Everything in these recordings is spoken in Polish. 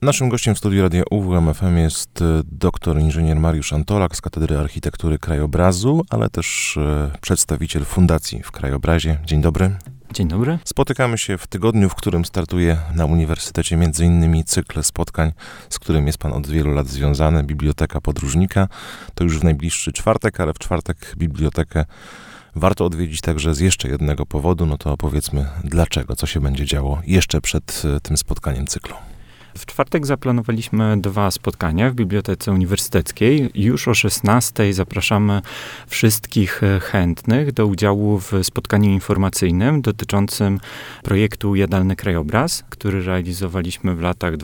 Naszym gościem w studiu Radia UWMFM jest doktor inżynier Mariusz Antolak z Katedry Architektury Krajobrazu, ale też przedstawiciel fundacji w krajobrazie. Dzień dobry. Dzień dobry. Spotykamy się w tygodniu, w którym startuje na uniwersytecie m.in. cykl spotkań, z którym jest pan od wielu lat związany, Biblioteka Podróżnika. To już w najbliższy czwartek, ale w czwartek bibliotekę warto odwiedzić także z jeszcze jednego powodu. No to opowiedzmy dlaczego, co się będzie działo jeszcze przed tym spotkaniem cyklu. W czwartek zaplanowaliśmy 2 spotkania w Bibliotece Uniwersyteckiej. Już o 16:00 zapraszamy wszystkich chętnych do udziału w spotkaniu informacyjnym dotyczącym projektu Jadalny Krajobraz, który realizowaliśmy w latach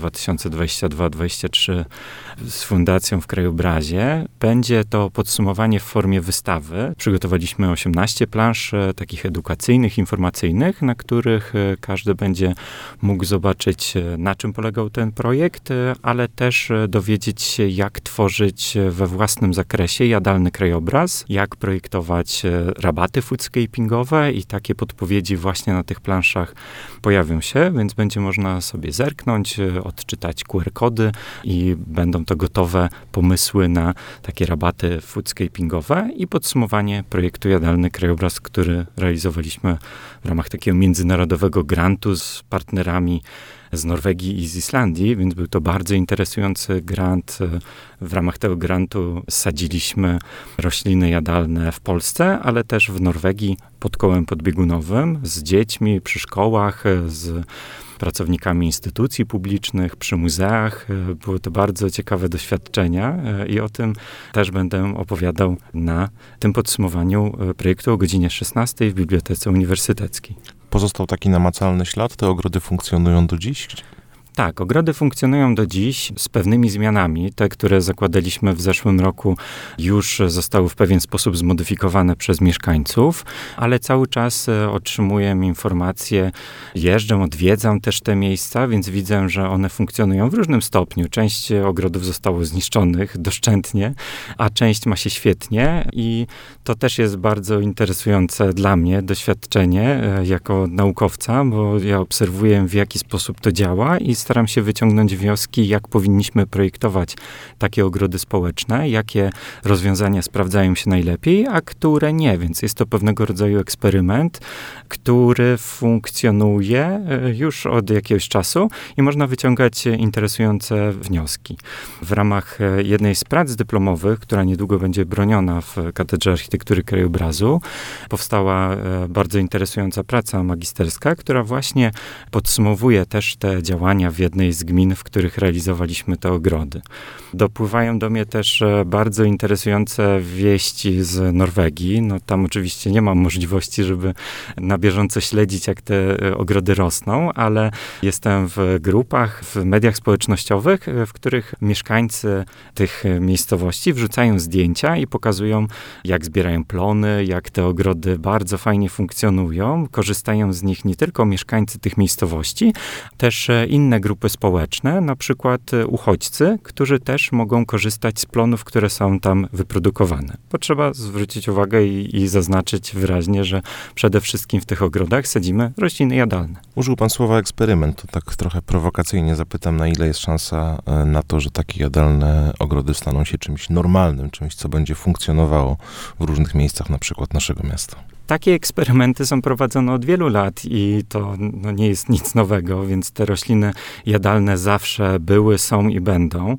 2022-2023 z Fundacją w Krajobrazie. Będzie to podsumowanie w formie wystawy. Przygotowaliśmy 18 plansz takich edukacyjnych, informacyjnych, na których każdy będzie mógł zobaczyć, na czym polegał ten projekt, ale też dowiedzieć się, jak tworzyć we własnym zakresie jadalny krajobraz, jak projektować rabaty foodscapingowe i takie podpowiedzi właśnie na tych planszach pojawią się, więc będzie można sobie zerknąć, odczytać QR-kody i będą to gotowe pomysły na takie rabaty foodscapingowe i podsumowanie projektu Jadalny Krajobraz, który realizowaliśmy w ramach takiego międzynarodowego grantu z partnerami z Norwegii i z Islandii, więc był to bardzo interesujący grant. W ramach tego grantu sadziliśmy rośliny jadalne w Polsce, ale też w Norwegii pod kołem podbiegunowym, z dziećmi, przy szkołach, z pracownikami instytucji publicznych, przy muzeach. Były to bardzo ciekawe doświadczenia i o tym też będę opowiadał na tym podsumowaniu projektu o godzinie 16:00 w Bibliotece Uniwersyteckiej. Pozostał taki namacalny ślad? Te ogrody funkcjonują do dziś? Tak, ogrody funkcjonują do dziś z pewnymi zmianami. Te, które zakładaliśmy w zeszłym roku, już zostały w pewien sposób zmodyfikowane przez mieszkańców, ale cały czas otrzymuję informacje, jeżdżę, odwiedzam też te miejsca, więc widzę, że one funkcjonują w różnym stopniu. Część ogrodów zostało zniszczonych doszczętnie, a część ma się świetnie i to też jest bardzo interesujące dla mnie doświadczenie jako naukowca, bo ja obserwuję, w jaki sposób to działa i staram się wyciągnąć wnioski, jak powinniśmy projektować takie ogrody społeczne, jakie rozwiązania sprawdzają się najlepiej, a które nie. Więc jest to pewnego rodzaju eksperyment, który funkcjonuje już od jakiegoś czasu i można wyciągać interesujące wnioski. W ramach jednej z prac dyplomowych, która niedługo będzie broniona w Katedrze Architektury Krajobrazu, powstała bardzo interesująca praca magisterska, która właśnie podsumowuje też te działania w jednej z gmin, w których realizowaliśmy te ogrody. Dopływają do mnie też bardzo interesujące wieści z Norwegii. No, tam oczywiście nie mam możliwości, żeby na bieżąco śledzić, jak te ogrody rosną, ale jestem w grupach, w mediach społecznościowych, w których mieszkańcy tych miejscowości wrzucają zdjęcia i pokazują, jak zbierają plony, jak te ogrody bardzo fajnie funkcjonują. Korzystają z nich nie tylko mieszkańcy tych miejscowości, też inne grupy społeczne, na przykład uchodźcy, którzy też mogą korzystać z plonów, które są tam wyprodukowane. Bo trzeba zwrócić uwagę i zaznaczyć wyraźnie, że przede wszystkim w tych ogrodach sadzimy rośliny jadalne. Użył pan słowa eksperyment. To tak trochę prowokacyjnie zapytam, na ile jest szansa na to, że takie jadalne ogrody staną się czymś normalnym, czymś, co będzie funkcjonowało w różnych miejscach, na przykład naszego miasta. Takie eksperymenty są prowadzone od wielu lat i to nie jest nic nowego, więc te rośliny jadalne zawsze były, są i będą.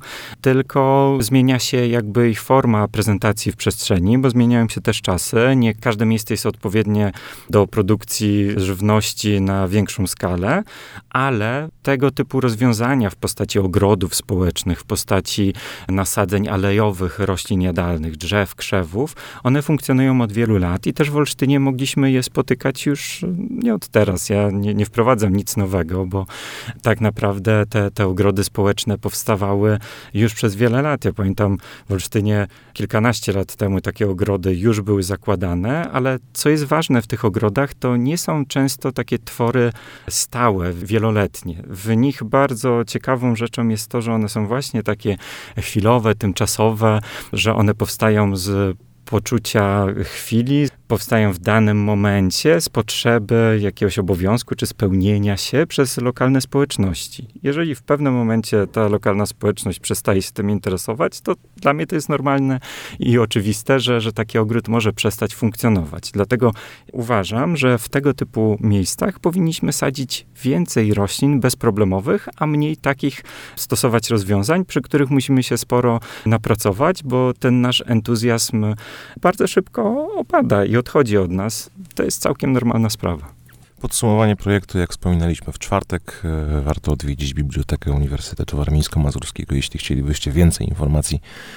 Tylko zmienia się jakby ich forma prezentacji w przestrzeni, bo zmieniają się też czasy. Nie każde miejsce jest odpowiednie do produkcji żywności na większą skalę, ale tego typu rozwiązania w postaci ogrodów społecznych, w postaci nasadzeń alejowych roślin jadalnych, drzew, krzewów, one funkcjonują od wielu lat i też w Olsztynie mogliśmy je spotykać już nie od teraz. Ja nie wprowadzam nic nowego, bo tak naprawdę te ogrody społeczne powstawały już przez wiele lat. Ja pamiętam w Olsztynie kilkanaście lat temu takie ogrody już były zakładane, ale co jest ważne w tych ogrodach, to nie są często takie twory stałe, wieloletnie. W nich bardzo ciekawą rzeczą jest to, że one są właśnie takie chwilowe, tymczasowe, że one powstają z poczucia chwili, powstają w danym momencie z potrzeby jakiegoś obowiązku czy spełnienia się przez lokalne społeczności. Jeżeli w pewnym momencie ta lokalna społeczność przestaje się tym interesować, to dla mnie to jest normalne i oczywiste, że taki ogród może przestać funkcjonować. Dlatego uważam, że w tego typu miejscach powinniśmy sadzić więcej roślin bezproblemowych, a mniej takich stosować rozwiązań, przy których musimy się sporo napracować, bo ten nasz entuzjazm bardzo szybko opada i odchodzi od nas. To jest całkiem normalna sprawa. Podsumowanie projektu, jak wspominaliśmy w czwartek, warto odwiedzić Bibliotekę Uniwersytetu Warmińsko-Mazurskiego, jeśli chcielibyście więcej informacji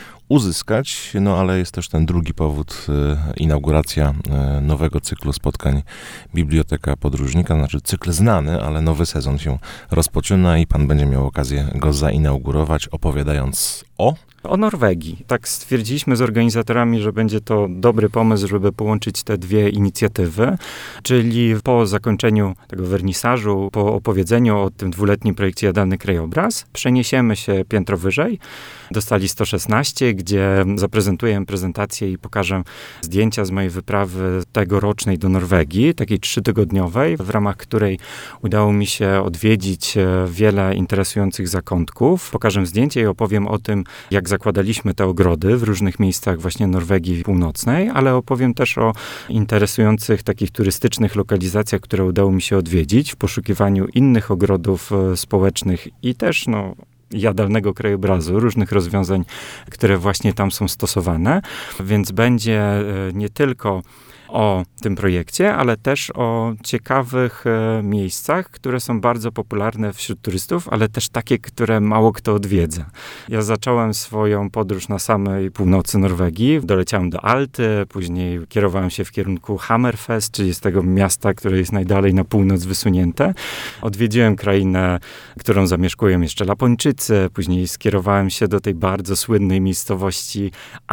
uzyskać, ale jest też ten drugi powód, inauguracja nowego cyklu spotkań Biblioteka Podróżnika, znaczy cykl znany, ale nowy sezon się rozpoczyna i pan będzie miał okazję go zainaugurować, opowiadając o Norwegii. Tak stwierdziliśmy z organizatorami, że będzie to dobry pomysł, żeby połączyć te dwie inicjatywy, czyli po zakończeniu tego wernisażu, po opowiedzeniu o tym 2-letnim projekcie Jadalny Krajobraz, przeniesiemy się piętro wyżej do sali 116, gdzie zaprezentuję prezentację i pokażę zdjęcia z mojej wyprawy tegorocznej do Norwegii, takiej 3-tygodniowej, w ramach której udało mi się odwiedzić wiele interesujących zakątków. Pokażę zdjęcie i opowiem o tym, jak zakładaliśmy te ogrody w różnych miejscach właśnie Norwegii Północnej, ale opowiem też o interesujących takich turystycznych lokalizacjach, które udało mi się odwiedzić w poszukiwaniu innych ogrodów społecznych i też jadalnego krajobrazu, różnych rozwiązań, które właśnie tam są stosowane. Więc będzie nie tylko o tym projekcie, ale też o ciekawych miejscach, które są bardzo popularne wśród turystów, ale też takie, które mało kto odwiedza. Ja zacząłem swoją podróż na samej północy Norwegii. Doleciałem do Alty, później kierowałem się w kierunku Hammerfest, czyli z tego miasta, które jest najdalej na północ wysunięte. Odwiedziłem krainę, którą zamieszkują jeszcze Lapończycy, później skierowałem się do tej bardzo słynnej miejscowości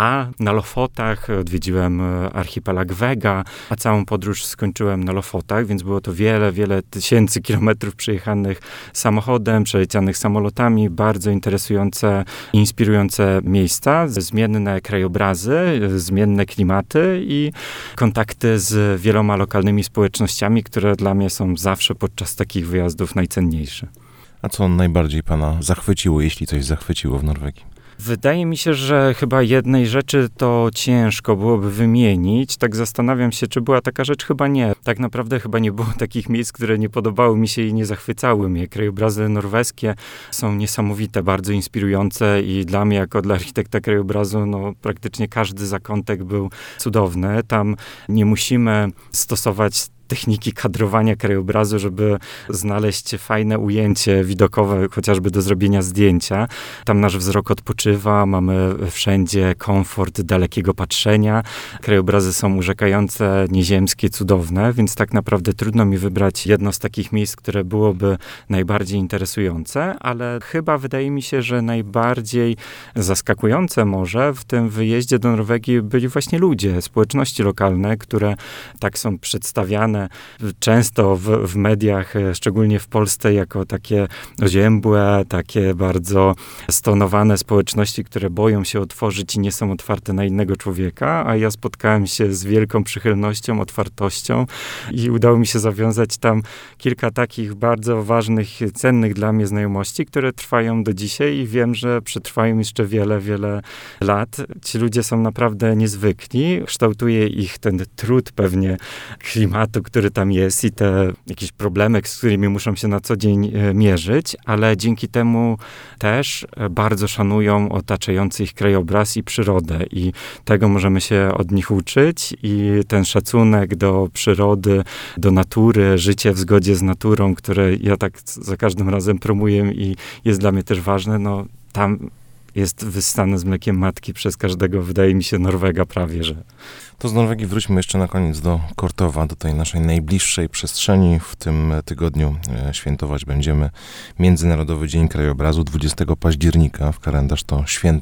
na Lofotach, odwiedziłem archipelag Vega, a całą podróż skończyłem na Lofotach, więc było to wiele tysięcy kilometrów przejechanych samochodem, przelecianych samolotami, bardzo interesujące, inspirujące miejsca, zmienne krajobrazy, zmienne klimaty i kontakty z wieloma lokalnymi społecznościami, które dla mnie są zawsze podczas takich wyjazdów najcenniejsze. A co najbardziej pana zachwyciło, jeśli coś zachwyciło w Norwegii? Wydaje mi się, że chyba jednej rzeczy to ciężko byłoby wymienić. Tak zastanawiam się, czy była taka rzecz. Chyba nie. Tak naprawdę chyba nie było takich miejsc, które nie podobały mi się i nie zachwycały mnie. Krajobrazy norweskie są niesamowite, bardzo inspirujące i dla mnie, jako dla architekta krajobrazu, praktycznie każdy zakątek był cudowny. Tam nie musimy stosować techniki kadrowania krajobrazu, żeby znaleźć fajne ujęcie widokowe, chociażby do zrobienia zdjęcia. Tam nasz wzrok odpoczywa, mamy wszędzie komfort dalekiego patrzenia. Krajobrazy są urzekające, nieziemskie, cudowne, więc tak naprawdę trudno mi wybrać jedno z takich miejsc, które byłoby najbardziej interesujące, ale chyba wydaje mi się, że najbardziej zaskakujące może w tym wyjeździe do Norwegii byli właśnie ludzie, społeczności lokalne, które tak są przedstawiane często w mediach, szczególnie w Polsce, jako takie oziębłe, takie bardzo stonowane społeczności, które boją się otworzyć i nie są otwarte na innego człowieka, a ja spotkałem się z wielką przychylnością, otwartością i udało mi się zawiązać tam kilka takich bardzo ważnych, cennych dla mnie znajomości, które trwają do dzisiaj i wiem, że przetrwają jeszcze wiele lat. Ci ludzie są naprawdę niezwykli. Kształtuje ich ten trud pewnie klimatu, który tam jest i te jakieś problemy, z którymi muszą się na co dzień mierzyć, ale dzięki temu też bardzo szanują otaczający ich krajobraz i przyrodę i tego możemy się od nich uczyć i ten szacunek do przyrody, do natury, życie w zgodzie z naturą, które ja tak za każdym razem promuję i jest dla mnie też ważne, tam jest wyssane z mlekiem matki przez każdego, wydaje mi się, Norwega prawie, że. To z Norwegii wróćmy jeszcze na koniec do Kortowa, do tej naszej najbliższej przestrzeni. W tym tygodniu świętować będziemy Międzynarodowy Dzień Krajobrazu 20 października. W kalendarz to święto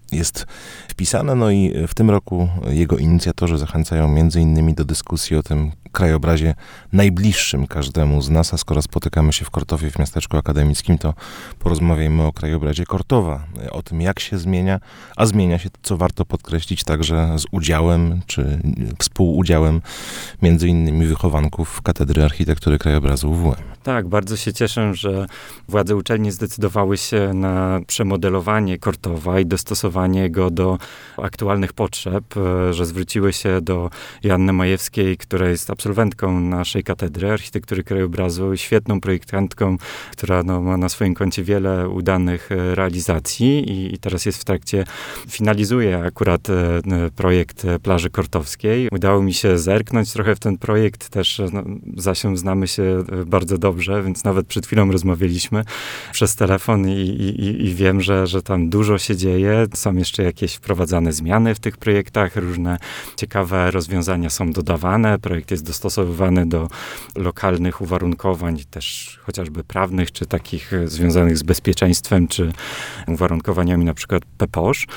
jest wpisane. No i w tym roku jego inicjatorzy zachęcają między innymi do dyskusji o tym krajobrazie najbliższym każdemu z nas, a skoro spotykamy się w Kortowie, w miasteczku akademickim, to porozmawiajmy o krajobrazie Kortowa, o tym, jak się zmienia, a zmienia się, co warto podkreślić, także z udziałem czy współudziałem między innymi wychowanków Katedry Architektury Krajobrazu UWM. Tak, bardzo się cieszę, że władze uczelni zdecydowały się na przemodelowanie Kortowa i dostosowanie go do aktualnych potrzeb, że zwróciły się do Joanny Majewskiej, która jest absolwentką naszej Katedry Architektury Krajobrazu, świetną projektantką, która ma na swoim koncie wiele udanych realizacji i teraz jest w trakcie, finalizuje akurat projekt plaży kortowskiej. Udało mi się zerknąć trochę w ten projekt, też Zasią znamy się bardzo dobrze, więc nawet przed chwilą rozmawialiśmy przez telefon i wiem, że tam dużo się dzieje. Są jeszcze jakieś wprowadzane zmiany w tych projektach, różne ciekawe rozwiązania są dodawane. Projekt jest dostosowywany do lokalnych uwarunkowań, też chociażby prawnych, czy takich związanych z bezpieczeństwem, czy uwarunkowaniami na przykład PPOŚ.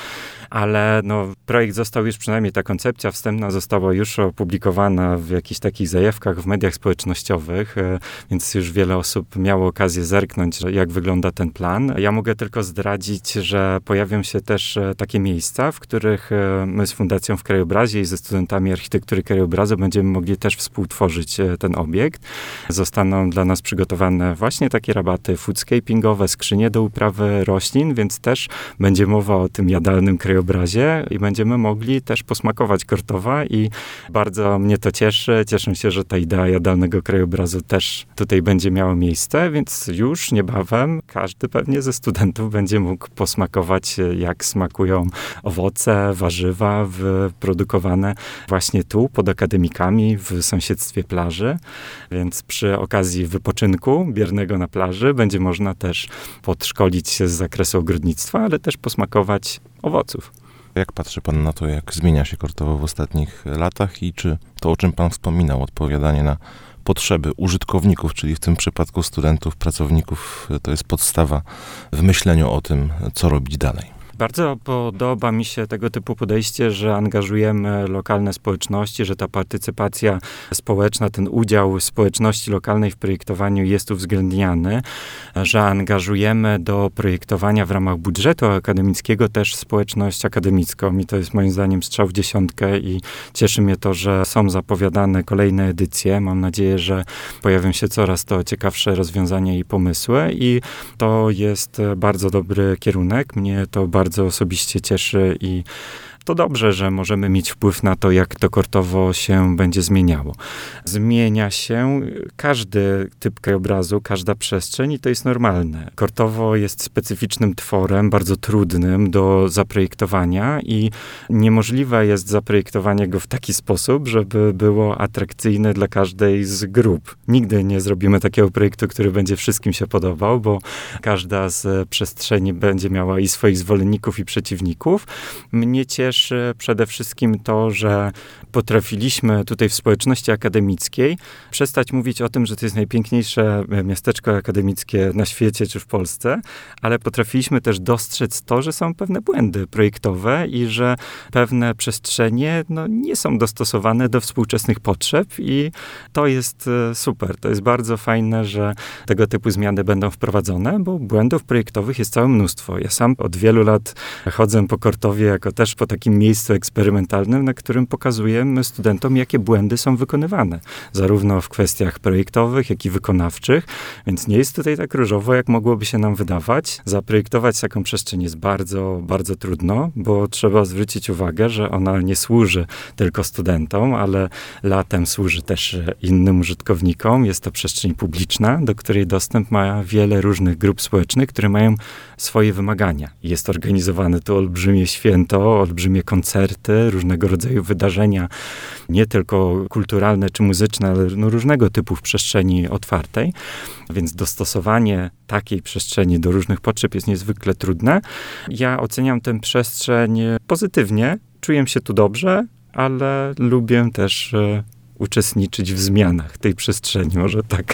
Ale projekt został już, przynajmniej ta koncepcja wstępna została już opublikowana w jakichś takich zajawkach w mediach społecznościowych, więc już wiele osób miało okazję zerknąć, jak wygląda ten plan. Ja mogę tylko zdradzić, że pojawią się też takie miejsca, w których my z Fundacją w Krajobrazie i ze studentami architektury krajobrazu będziemy mogli też współtworzyć ten obiekt. Zostaną dla nas przygotowane właśnie takie rabaty foodscapingowe, skrzynie do uprawy roślin, więc też będzie mowa o tym jadalnym krajobrazie i będziemy mogli też posmakować Kortowa i bardzo mnie to cieszy. Cieszę się, że ta idea jadalnego krajobrazu też tutaj będzie miała miejsce, więc już niebawem każdy pewnie ze studentów będzie mógł posmakować, jak smakują owoce, warzywa wyprodukowane właśnie tu, pod akademikami, w sąsiedztwie plaży. Więc przy okazji wypoczynku biernego na plaży będzie można też podszkolić się z zakresu ogrodnictwa, ale też posmakować owoców. Jak patrzy pan na to, jak zmienia się Kortowo w ostatnich latach i czy to, o czym pan wspominał, odpowiadanie na potrzeby użytkowników, czyli w tym przypadku studentów, pracowników, to jest podstawa w myśleniu o tym, co robić dalej? Bardzo podoba mi się tego typu podejście, że angażujemy lokalne społeczności, że ta partycypacja społeczna, ten udział społeczności lokalnej w projektowaniu jest uwzględniany, że angażujemy do projektowania w ramach budżetu akademickiego też społeczność akademicką i to jest moim zdaniem strzał w dziesiątkę i cieszy mnie to, że są zapowiadane kolejne edycje. Mam nadzieję, że pojawią się coraz to ciekawsze rozwiązania i pomysły i to jest bardzo dobry kierunek. Mnie to bardzo osobiście cieszy i to dobrze, że możemy mieć wpływ na to, jak to Kortowo się będzie zmieniało. Zmienia się każdy typ krajobrazu, każda przestrzeń i to jest normalne. Kortowo jest specyficznym tworem, bardzo trudnym do zaprojektowania i niemożliwe jest zaprojektowanie go w taki sposób, żeby było atrakcyjne dla każdej z grup. Nigdy nie zrobimy takiego projektu, który będzie wszystkim się podobał, bo każda z przestrzeni będzie miała i swoich zwolenników, i przeciwników. Mnie cieszy przede wszystkim to, że potrafiliśmy tutaj w społeczności akademickiej przestać mówić o tym, że to jest najpiękniejsze miasteczko akademickie na świecie czy w Polsce, ale potrafiliśmy też dostrzec to, że są pewne błędy projektowe i że pewne przestrzenie nie są dostosowane do współczesnych potrzeb i to jest super. To jest bardzo fajne, że tego typu zmiany będą wprowadzone, bo błędów projektowych jest całe mnóstwo. Ja sam od wielu lat chodzę po Kortowie jako też po takim miejscu eksperymentalnym, na którym pokazujemy studentom, jakie błędy są wykonywane. Zarówno w kwestiach projektowych, jak i wykonawczych. Więc nie jest tutaj tak różowo, jak mogłoby się nam wydawać. Zaprojektować taką przestrzeń jest bardzo, bardzo trudno, bo trzeba zwrócić uwagę, że ona nie służy tylko studentom, ale latem służy też innym użytkownikom. Jest to przestrzeń publiczna, do której dostęp ma wiele różnych grup społecznych, które mają swoje wymagania. Jest organizowane tu olbrzymie święto, olbrzymie koncerty, różnego rodzaju wydarzenia, nie tylko kulturalne czy muzyczne, ale różnego typu w przestrzeni otwartej. Więc dostosowanie takiej przestrzeni do różnych potrzeb jest niezwykle trudne. Ja oceniam tę przestrzeń pozytywnie, czuję się tu dobrze, ale lubię też uczestniczyć w zmianach tej przestrzeni, może tak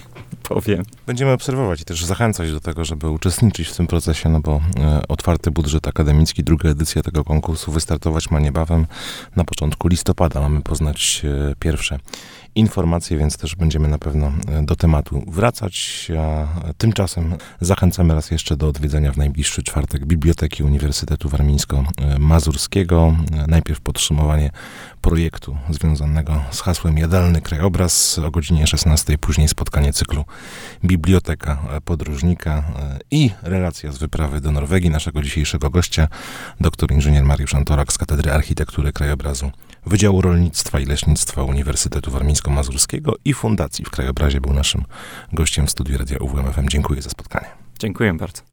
powiem. Będziemy obserwować i też zachęcać do tego, żeby uczestniczyć w tym procesie, no bo otwarty budżet akademicki, druga edycja tego konkursu wystartować ma niebawem. Na początku listopada mamy poznać pierwsze informacje, więc też będziemy na pewno do tematu wracać. A tymczasem zachęcamy raz jeszcze do odwiedzenia w najbliższy czwartek Biblioteki Uniwersytetu Warmińsko-Mazurskiego. Najpierw podsumowanie projektu związanego z hasłem Jadalny Krajobraz o godzinie 16, później spotkanie cyklu Biblioteka Podróżnika i relacja z wyprawy do Norwegii naszego dzisiejszego gościa, doktor inżynier Mariusz Antorak z Katedry Architektury Krajobrazu Wydziału Rolnictwa i Leśnictwa Uniwersytetu Warmińsko-Mazurskiego i Fundacji w Krajobrazie był naszym gościem w studiu Radia UWMFM. Dziękuję za spotkanie. Dziękuję bardzo.